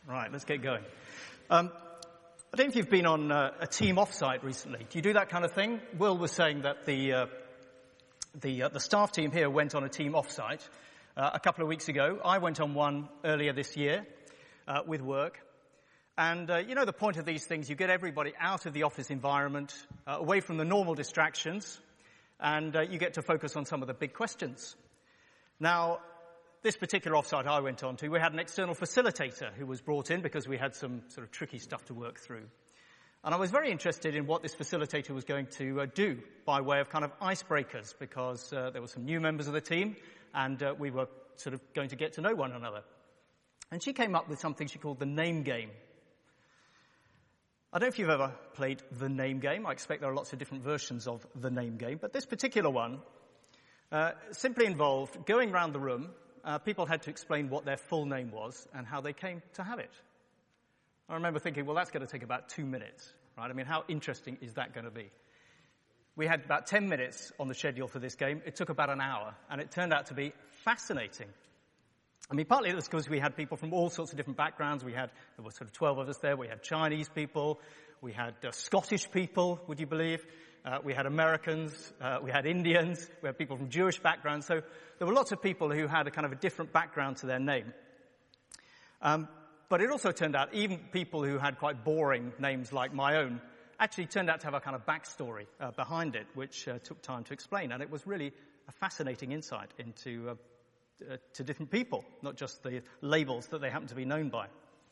Right, let's get going. I don't know if you've been on a team offsite recently. Do you do that kind of thing? Will was saying that the staff team here went on a team offsite a couple of weeks ago. I went on one earlier this year with work. And the point of these things, you get everybody out of the office environment, away from the normal distractions, and you get to focus on some of the big questions. Now, this particular offsite I went on to, we had an external facilitator who was brought in because we had some sort of tricky stuff to work through. And I was very interested in what this facilitator was going to do by way of kind of icebreakers, because there were some new members of the team and we were sort of going to get to know one another. And she came up with something she called the name game. I don't know if you've ever played the name game. I expect there are lots of different versions of the name game, but this particular one simply involved going around the room. People had to explain what their full name was and how they came to have it. I remember thinking, well, that's going to take about 2 minutes, right? I mean, how interesting is that going to be? We had about 10 minutes on the schedule for this game. It took about an hour, and it turned out to be fascinating. I mean, partly it was because we had people from all sorts of different backgrounds. There were sort of 12 of us there. We had Chinese people. We had Scottish people, would you believe? We had Americans. We had Indians. We had people from Jewish backgrounds. So there were lots of people who had a kind of a different background to their name. But it also turned out even people who had quite boring names like my own actually turned out to have a kind of backstory behind it, which took time to explain. And it was really a fascinating insight into to different people, not just the labels that they happen to be known by.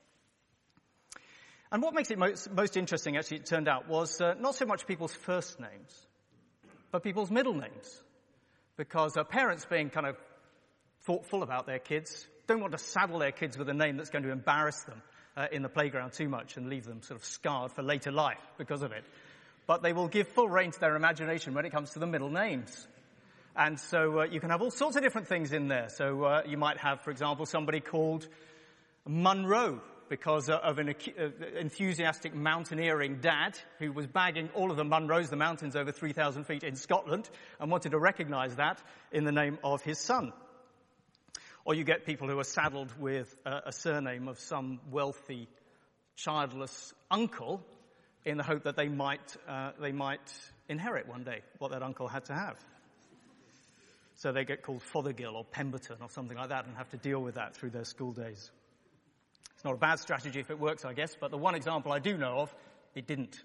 And what makes it most interesting, actually, it turned out, was not so much people's first names, but people's middle names. Because parents, being kind of thoughtful about their kids, don't want to saddle their kids with a name that's going to embarrass them in the playground too much and leave them sort of scarred for later life because of it. But they will give full rein to their imagination when it comes to the middle names. And so you can have all sorts of different things in there. So you might have, for example, somebody called Munro because of an enthusiastic mountaineering dad who was bagging all of the Munros, the mountains over 3,000 feet in Scotland, and wanted to recognize that in the name of his son. Or you get people who are saddled with a surname of some wealthy, childless uncle in the hope that they might inherit one day what that uncle had to have. So they get called Fothergill or Pemberton or something like that and have to deal with that through their school days. It's not a bad strategy if it works, I guess, but the one example I do know of, it didn't.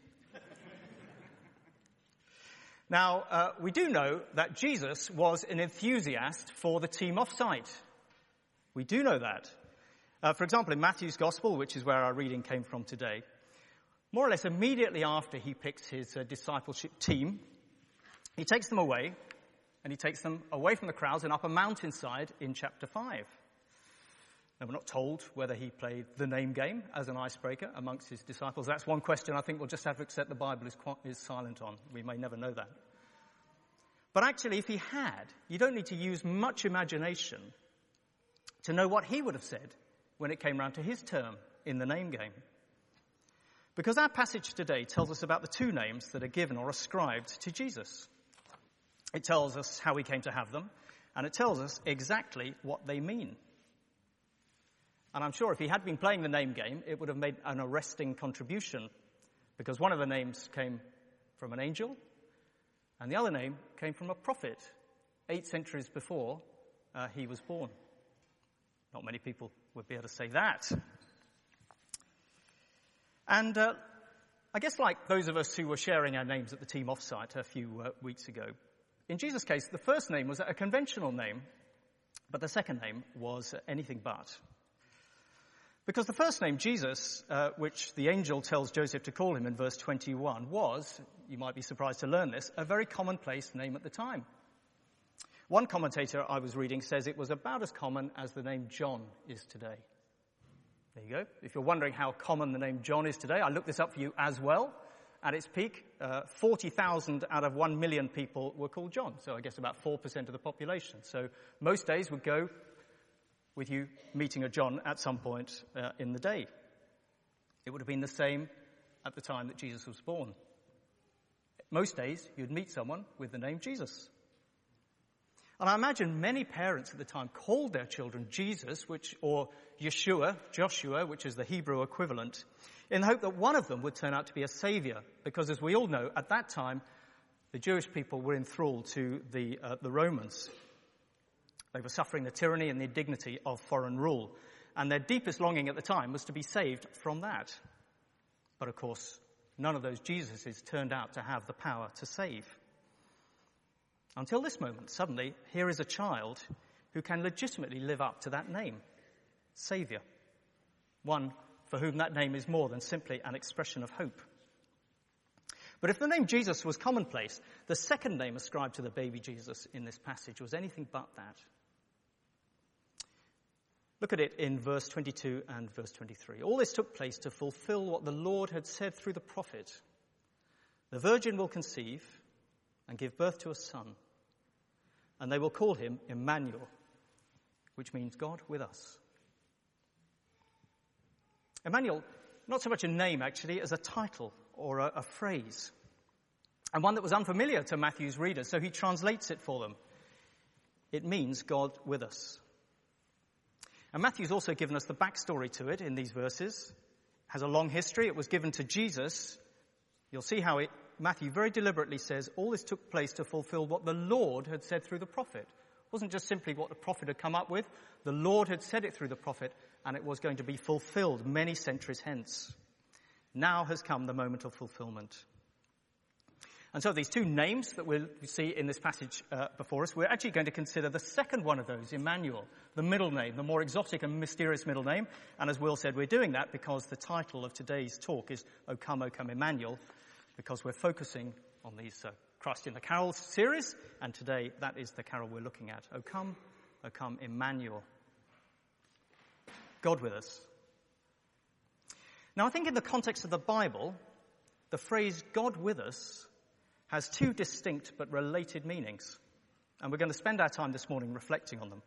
Now, we do know that Jesus was an enthusiast for the team offsite. We do know that. For example, in Matthew's Gospel, which is where our reading came from today, more or less immediately after he picks his discipleship team, he takes them away, and he takes them away from the crowds and up a mountainside in chapter 5. Now, we're not told whether he played the name game as an icebreaker amongst his disciples. That's one question I think we'll just have to accept the Bible is silent on. We may never know that. But actually, if he had, you don't need to use much imagination to know what he would have said when it came round to his term in the name game. Because our passage today tells us about the two names that are given or ascribed to Jesus. It tells us how he came to have them, and it tells us exactly what they mean. And I'm sure if he had been playing the name game, it would have made an arresting contribution, because one of the names came from an angel, and the other name came from a prophet 8 centuries before he was born. Not many people would be able to say that. And I guess like those of us who were sharing our names at the team offsite a few weeks ago, in Jesus' case, the first name was a conventional name, but the second name was anything but. Because the first name, Jesus, which the angel tells Joseph to call him in verse 21, was, you might be surprised to learn this, a very commonplace name at the time. One commentator I was reading says it was about as common as the name John is today. There you go. If you're wondering how common the name John is today, I looked this up for you as well. At its peak, 40,000 out of 1 million people were called John, so I guess about 4% of the population. So most days would go with you meeting a John at some point in the day. It would have been the same at the time that Jesus was born. Most days, you'd meet someone with the name Jesus. And I imagine many parents at the time called their children Jesus, or Yeshua, Joshua, which is the Hebrew equivalent, in the hope that one of them would turn out to be a savior. Because as we all know, at that time, the Jewish people were enthralled to the Romans. They were suffering the tyranny and the indignity of foreign rule. And their deepest longing at the time was to be saved from that. But of course, none of those Jesuses turned out to have the power to save. Until this moment, suddenly, here is a child who can legitimately live up to that name, Saviour. One for whom that name is more than simply an expression of hope. But if the name Jesus was commonplace, the second name ascribed to the baby Jesus in this passage was anything but that. Look at it in verse 22 and verse 23. All this took place to fulfill what the Lord had said through the prophet. The virgin will conceive and give birth to a son, and they will call him Emmanuel, which means God with us. Emmanuel, not so much a name actually, as a title or a phrase, and one that was unfamiliar to Matthew's readers, so he translates it for them. It means God with us. And Matthew's also given us the backstory to it in these verses. It has a long history. It was given to Jesus. You'll see how Matthew very deliberately says all this took place to fulfill what the Lord had said through the prophet. It wasn't just simply what the prophet had come up with. The Lord had said it through the prophet, and it was going to be fulfilled many centuries hence. Now has come the moment of fulfillment. And so these two names that we'll see in this passage before us, we're actually going to consider the second one of those, Emmanuel, the middle name, the more exotic and mysterious middle name. And as Will said, we're doing that because the title of today's talk is O Come, Emmanuel, because we're focusing on these Christ in the Carols series, and today that is the carol we're looking at. O come, Emmanuel. God with us. Now I think in the context of the Bible, the phrase God with us has two distinct but related meanings. And we're going to spend our time this morning reflecting on them.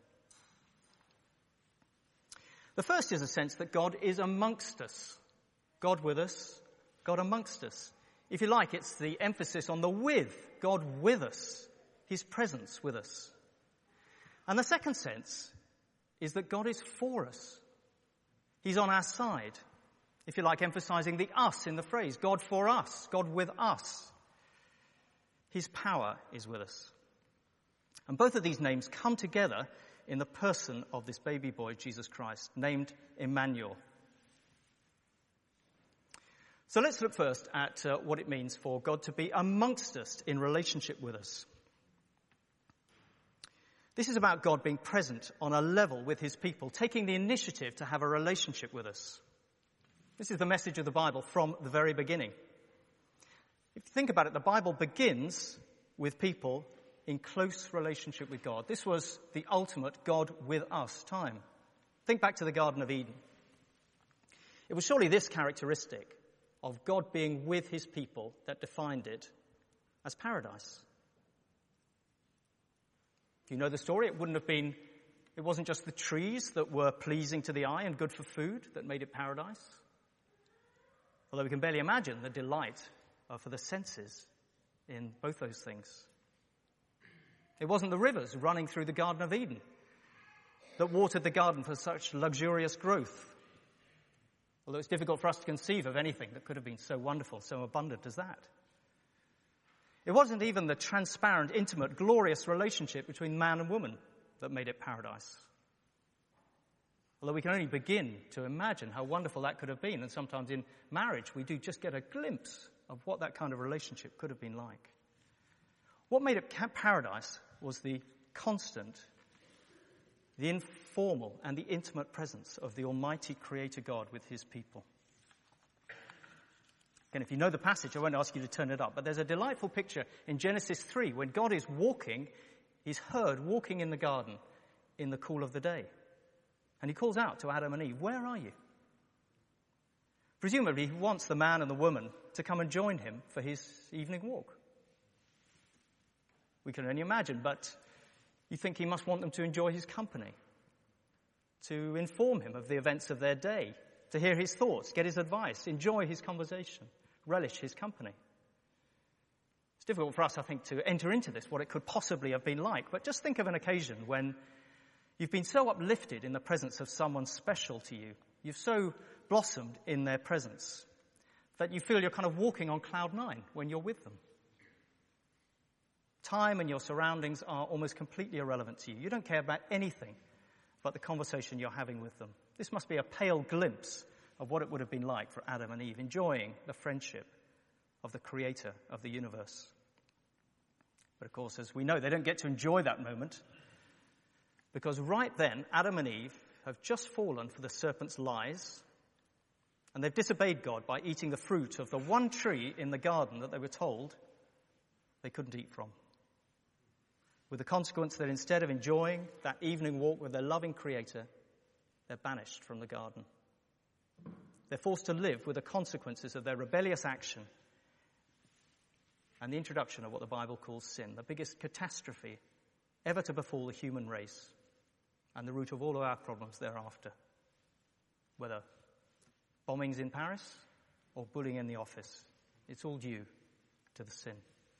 The first is a sense that God is amongst us. God with us, God amongst us. If you like, it's the emphasis on the with, God with us, his presence with us. And the second sense is that God is for us. He's on our side. If you like, emphasizing the us in the phrase, God for us, God with us. His power is with us. And both of these names come together in the person of this baby boy, Jesus Christ, named Emmanuel. So let's look first at what it means for God to be amongst us in relationship with us. This is about God being present on a level with his people, taking the initiative to have a relationship with us. This is the message of the Bible from the very beginning. If you think about it, the Bible begins with people in close relationship with God. This was the ultimate God with us time. Think back to the Garden of Eden. It was surely this characteristic of God being with his people that defined it as paradise. If you know the story, it wasn't just the trees that were pleasing to the eye and good for food that made it paradise. Although we can barely imagine the delight for the senses in both those things. It wasn't the rivers running through the Garden of Eden that watered the garden for such luxurious growth. Although it's difficult for us to conceive of anything that could have been so wonderful, so abundant as that. It wasn't even the transparent, intimate, glorious relationship between man and woman that made it paradise. Although we can only begin to imagine how wonderful that could have been, and sometimes in marriage we do just get a glimpse of what that kind of relationship could have been like. What made it paradise was the constant, the informal, and the intimate presence of the Almighty Creator God with his people. Again, if you know the passage, I won't ask you to turn it up, but there's a delightful picture in Genesis 3 when God is walking, he's heard walking in the garden in the cool of the day. And he calls out to Adam and Eve, "Where are you?" Presumably, he wants the man and the woman to come and join him for his evening walk. We can only imagine, but you think he must want them to enjoy his company, to inform him of the events of their day, to hear his thoughts, get his advice, enjoy his conversation, relish his company. It's difficult for us, I think, to enter into this, what it could possibly have been like, but just think of an occasion when You've been so uplifted in the presence of someone special to you. You've so blossomed in their presence that you feel you're kind of walking on cloud 9 when you're with them. Time and your surroundings are almost completely irrelevant to you. You don't care about anything but the conversation you're having with them. This must be a pale glimpse of what it would have been like for Adam and Eve, enjoying the friendship of the creator of the universe. But of course, as we know, they don't get to enjoy that moment, because right then, Adam and Eve have just fallen for the serpent's lies, and they've disobeyed God by eating the fruit of the one tree in the garden that they were told they couldn't eat from. With the consequence that instead of enjoying that evening walk with their loving creator, they're banished from the garden. They're forced to live with the consequences of their rebellious action and the introduction of what the Bible calls sin, the biggest catastrophe ever to befall the human race, and the root of all of our problems thereafter, whether bombings in Paris or bullying in the office. It's all due to the sin.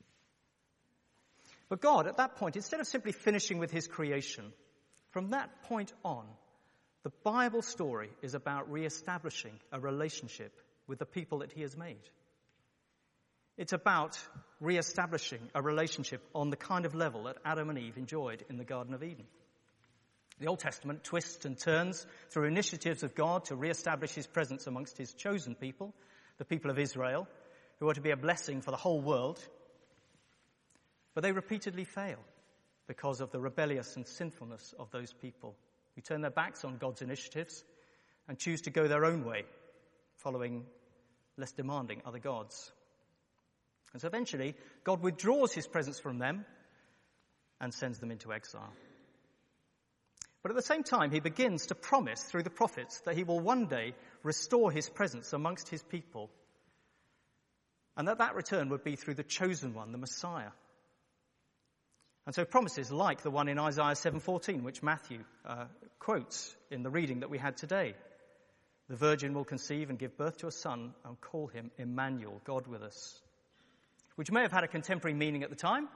But God, at that point, instead of simply finishing with his creation, from that point on, the Bible story is about re-establishing a relationship with the people that he has made. It's about re-establishing a relationship on the kind of level that Adam and Eve enjoyed in the Garden of Eden. The Old Testament twists and turns through initiatives of God to re-establish his presence amongst his chosen people, the people of Israel, who are to be a blessing for the whole world. But they repeatedly fail because of the rebellious and sinfulness of those people who turn their backs on God's initiatives and choose to go their own way, following less demanding other gods. And so eventually, God withdraws his presence from them and sends them into exile. But at the same time, he begins to promise through the prophets that he will one day restore his presence amongst his people, and that return would be through the chosen one, the Messiah. And so promises like the one in Isaiah 7:14, which Matthew quotes in the reading that we had today. The virgin will conceive and give birth to a son and call him Emmanuel, God with us. Which may have had a contemporary meaning at the time,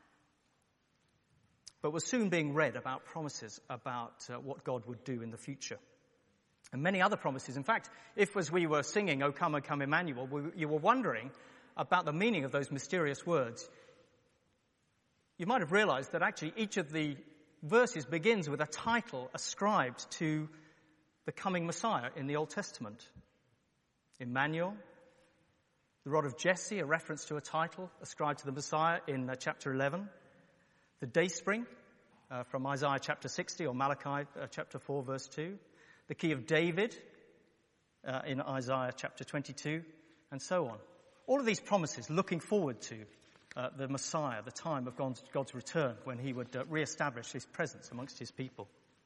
but was soon being read about promises about what God would do in the future. And many other promises. In fact, if as we were singing, O come, Emmanuel, you were wondering about the meaning of those mysterious words, you might have realized that actually each of the verses begins with a title ascribed to the coming Messiah in the Old Testament. Emmanuel, the rod of Jesse, a reference to a title ascribed to the Messiah in chapter 11. The dayspring from Isaiah chapter 60 or Malachi chapter 4 verse 2. The key of David in Isaiah chapter 22, and so on. All of these promises looking forward to the Messiah, the time of God's return when he would re-establish his presence amongst his people.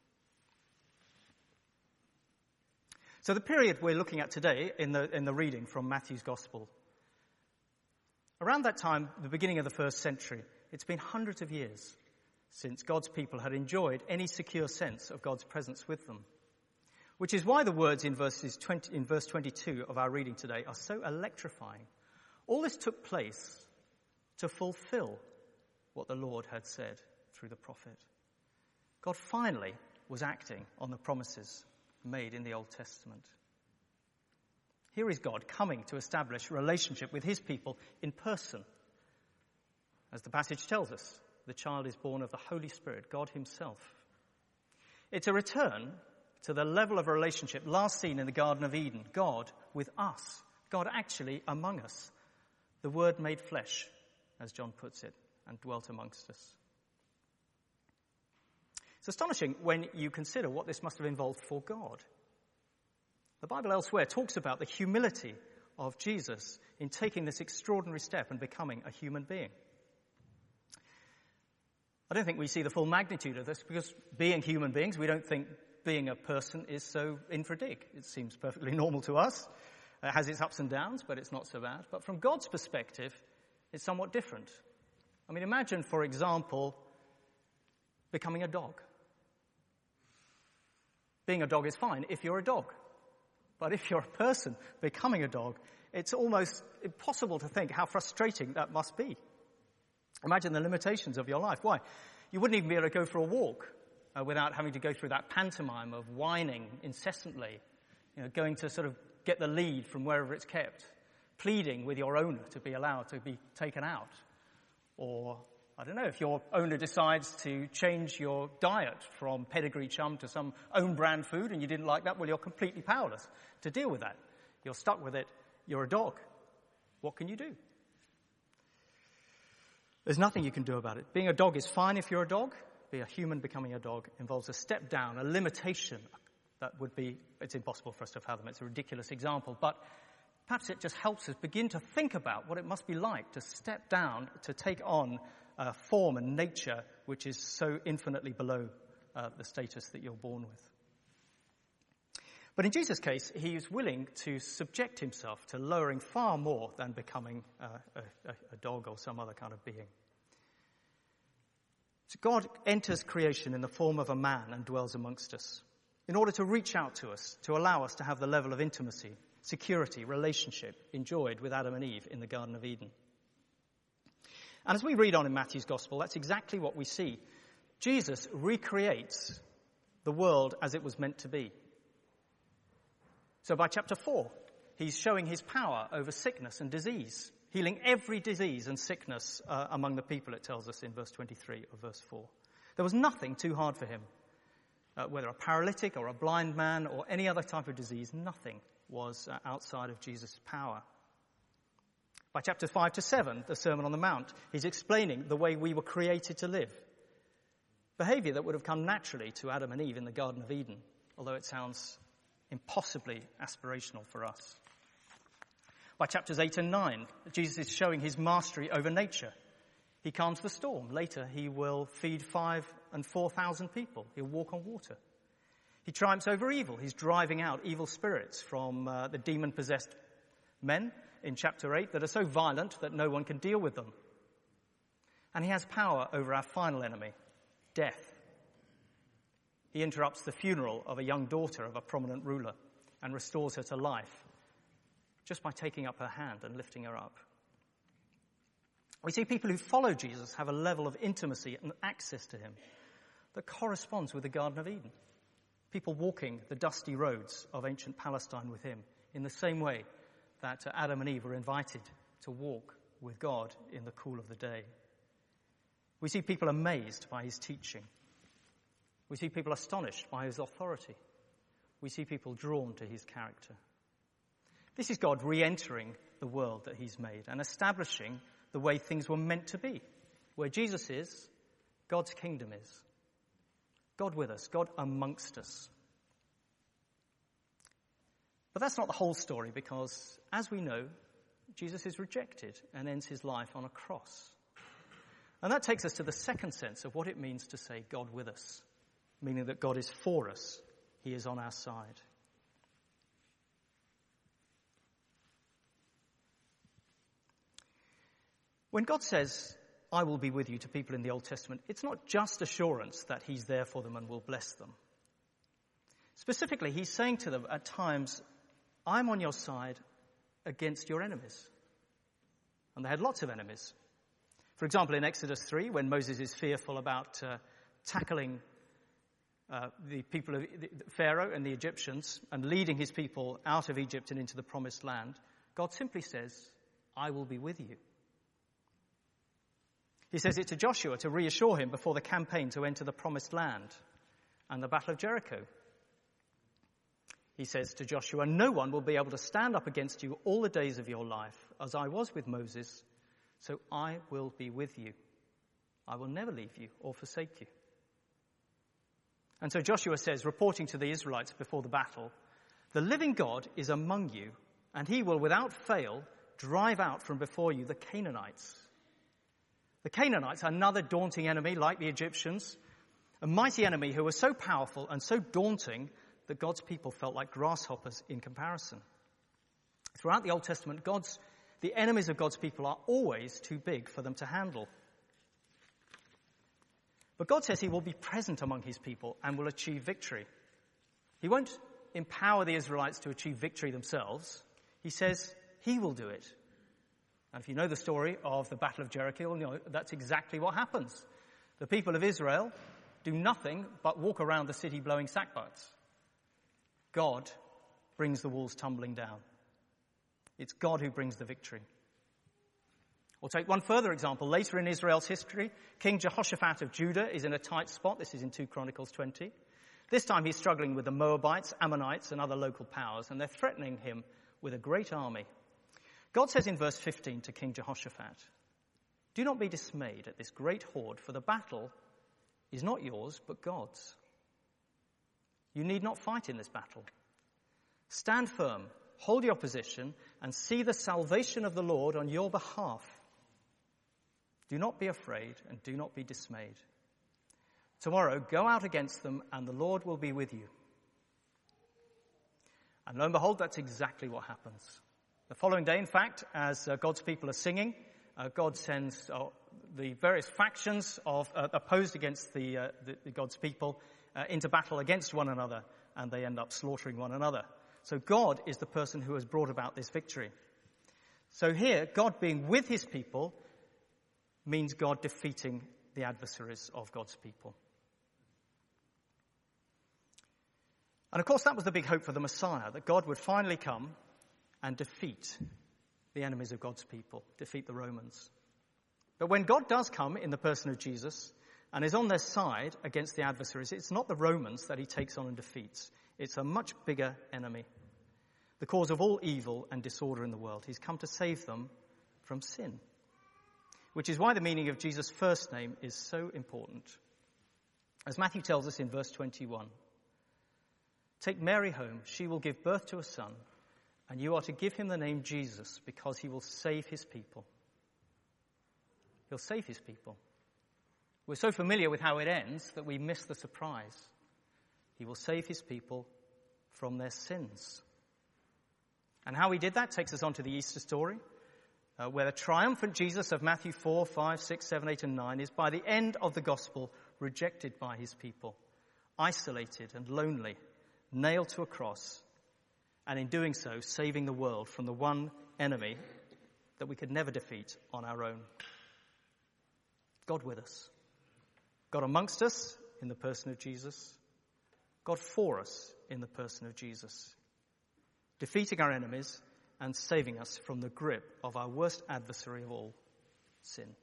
So the period we're looking at today in the reading from Matthew's Gospel, around that time, the beginning of the first century, it's been hundreds of years since God's people had enjoyed any secure sense of God's presence with them. Which is why the words in verse 22 of our reading today are so electrifying. All this took place to fulfill what the Lord had said through the prophet. God finally was acting on the promises made in the Old Testament. Here is God coming to establish relationship with his people in person. As the passage tells us, the child is born of the Holy Spirit, God himself. It's a return to the level of relationship last seen in the Garden of Eden. God with us. God actually among us. The Word made flesh, as John puts it, and dwelt amongst us. It's astonishing when you consider what this must have involved for God. The Bible elsewhere talks about the humility of Jesus in taking this extraordinary step and becoming a human being. I don't think we see the full magnitude of this because being human beings, we don't think being a person is so infra dig. It seems perfectly normal to us. It has its ups and downs, but it's not so bad. But from God's perspective, it's somewhat different. I mean, imagine, for example, becoming a dog. Being a dog is fine if you're a dog. But if you're a person becoming a dog, it's almost impossible to think how frustrating that must be. Imagine the limitations of your life. Why? You wouldn't even be able to go for a walk without having to go through that pantomime of whining incessantly, going to sort of get the lead from wherever it's kept, pleading with your owner to be allowed to be taken out. Or, I don't know, if your owner decides to change your diet from pedigree chum to some own brand food and you didn't like that, well, you're completely powerless to deal with that. You're stuck with it. You're a dog. What can you do? There's nothing you can do about it. Being a dog is fine if you're a dog. Being a human becoming a dog involves a step down, a limitation that would be, it's impossible for us to fathom. It's a ridiculous example, but perhaps it just helps us begin to think about what it must be like to step down, to take on a form and nature which is so infinitely below the status that you're born with. But in Jesus' case, he is willing to subject himself to lowering far more than becoming a dog or some other kind of being. So God enters creation in the form of a man and dwells amongst us in order to reach out to us, to allow us to have the level of intimacy, security, relationship enjoyed with Adam and Eve in the Garden of Eden. And as we read on in Matthew's Gospel, that's exactly what we see. Jesus recreates the world as it was meant to be. So by chapter 4, he's showing his power over sickness and disease, healing every disease and sickness among the people, it tells us in verse 23 of verse 4. There was nothing too hard for him, whether a paralytic or a blind man or any other type of disease, nothing was outside of Jesus' power. By chapters 5 to 7, the Sermon on the Mount, he's explaining the way we were created to live. Behavior that would have come naturally to Adam and Eve in the Garden of Eden, although it sounds impossibly aspirational for us. By chapters 8 and 9, Jesus is showing his mastery over nature. He calms the storm. Later, he will feed 5,000 and 4,000 people. He'll walk on water. He triumphs over evil. He's driving out evil spirits from the demon-possessed men in chapter 8 that are so violent that no one can deal with them. And he has power over our final enemy, death. He interrupts the funeral of a young daughter of a prominent ruler and restores her to life just by taking up her hand and lifting her up. We see people who follow Jesus have a level of intimacy and access to him that corresponds with the Garden of Eden. People walking the dusty roads of ancient Palestine with him in the same way that Adam and Eve were invited to walk with God in the cool of the day. We see people amazed by his teaching. We see people astonished by his authority. We see people drawn to his character. This is God re-entering the world that he's made and establishing the way things were meant to be. Where Jesus is, God's kingdom is. God with us, God amongst us. But that's not the whole story, because, as we know, Jesus is rejected and ends his life on a cross. And that takes us to the second sense of what it means to say God with us, meaning that God is for us. He is on our side. When God says, I will be with you to people in the Old Testament, it's not just assurance that he's there for them and will bless them. Specifically, he's saying to them at times, I'm on your side against your enemies. And they had lots of enemies. For example, in Exodus 3, when Moses is fearful about tackling the people of Pharaoh and the Egyptians and leading his people out of Egypt and into the promised land, God simply says, I will be with you. He says it to Joshua to reassure him before the campaign to enter the promised land and the Battle of Jericho. He says to Joshua, no one will be able to stand up against you all the days of your life, as I was with Moses, so I will be with you. I will never leave you or forsake you. And so Joshua says, reporting to the Israelites before the battle, the living God is among you, and he will without fail drive out from before you the Canaanites. The Canaanites are another daunting enemy like the Egyptians, a mighty enemy who was so powerful and so daunting that God's people felt like grasshoppers in comparison. Throughout the Old Testament, the enemies of God's people are always too big for them to handle. But God says he will be present among his people and will achieve victory. He won't empower the Israelites to achieve victory themselves. He says he will do it. And if you know the story of the Battle of Jericho, you know that's exactly what happens. The people of Israel do nothing but walk around the city blowing sackbuts. God brings the walls tumbling down. It's God who brings the victory. Or take one further example. Later in Israel's history, King Jehoshaphat of Judah is in a tight spot. This is in 2 Chronicles 20. This time he's struggling with the Moabites, Ammonites, and other local powers, and they're threatening him with a great army. God says in verse 15 to King Jehoshaphat, "Do not be dismayed at this great horde, for the battle is not yours, but God's. You need not fight in this battle. Stand firm, hold your position, and see the salvation of the Lord on your behalf. Do not be afraid and do not be dismayed. Tomorrow go out against them and the Lord will be with you." And lo and behold, that's exactly what happens. The following day, in fact, as God's people are singing, God sends the various factions opposed against the God's people into battle against one another, and they end up slaughtering one another. So God is the person who has brought about this victory. So here, God being with his people means God defeating the adversaries of God's people. And of course, that was the big hope for the Messiah, that God would finally come and defeat the enemies of God's people, defeat the Romans. But when God does come in the person of Jesus and is on their side against the adversaries, it's not the Romans that he takes on and defeats. It's a much bigger enemy, the cause of all evil and disorder in the world. He's come to save them from sin, which is why the meaning of Jesus' first name is so important. As Matthew tells us in verse 21, "Take Mary home, she will give birth to a son, and you are to give him the name Jesus, because he will save his people." He'll save his people. We're so familiar with how it ends that we miss the surprise. He will save his people from their sins. And how he did that takes us on to the Easter story, where the triumphant Jesus of Matthew 4, 5, 6, 7, 8, and 9 is by the end of the gospel rejected by his people, isolated and lonely, nailed to a cross, and in doing so, saving the world from the one enemy that we could never defeat on our own. God with us. God amongst us in the person of Jesus. God for us in the person of Jesus. Defeating our enemies and saving us from the grip of our worst adversary of all, sin.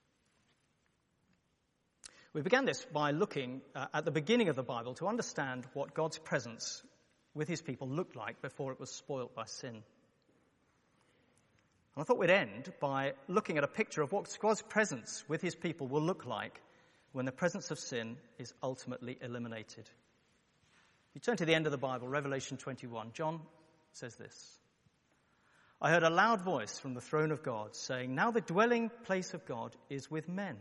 We began this by looking at the beginning of the Bible to understand what God's presence with his people looked like before it was spoilt by sin. And I thought we'd end by looking at a picture of what God's presence with his people will look like when the presence of sin is ultimately eliminated. You turn to the end of the Bible, Revelation 21. John says this: "I heard a loud voice from the throne of God saying, 'Now the dwelling place of God is with men,'"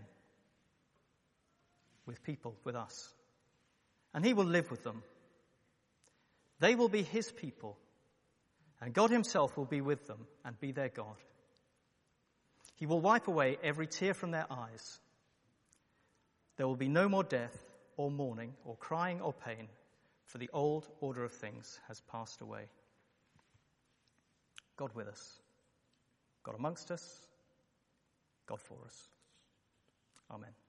with people, with us, "and he will live with them. They will be his people, and God himself will be with them and be their God. He will wipe away every tear from their eyes. There will be no more death or mourning or crying or pain, for the old order of things has passed away." God with us, God amongst us, God for us. Amen.